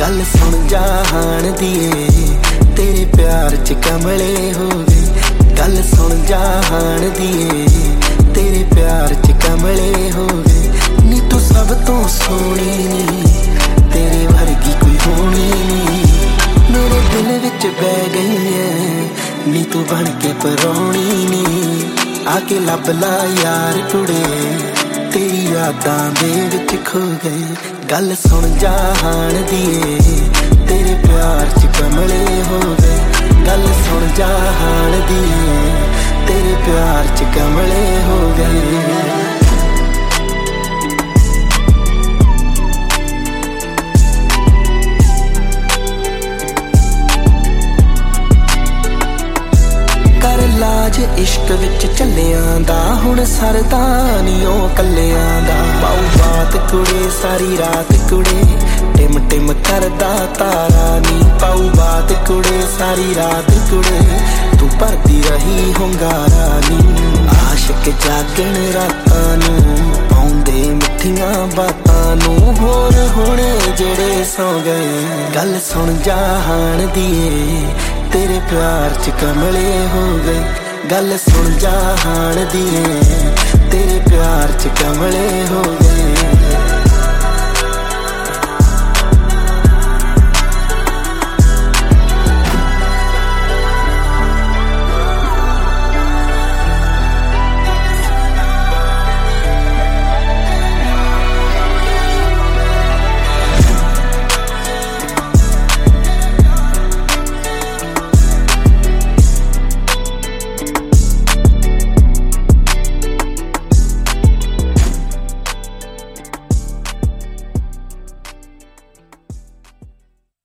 गल सुन जहान दिए तेरे प्यार च कमले हो गए। गल सुन जहान दिए तेरे प्यार च कमले हो गए। नी तू सब तो सोनी नी तेरे वर्गी कोई होनी नी। मेरे दिल विच बह गई है नी तू बन के परौनी नी। आके लब ला यार कुड़े तेरी यादां दे विच खो गए। गल सुन जहान दिए तेरे प्यार च कमले हो गए। गल सुन जहान दिए तेरे प्यार च कमले हो गए। लाज इश्क विच चलियां दा हुण सरदा नी ओ कल्लियां दा। पाऊ बात कुड़े सारी रात कुड़े टिम टिम करदा तारा नी। पाऊ बात कुड़े सारी रात कुड़े तू भरदी रही हुंगारा नी। आशिक जागण रातां नूं पाउंदे मिठियां बातां नूं होर हुणे जेड़े सौ गए। गल सुन जहान दिए तेरे प्यार च कमले हो गए। गल सुन जहान दिए तेरे प्यार च कमले हो गए।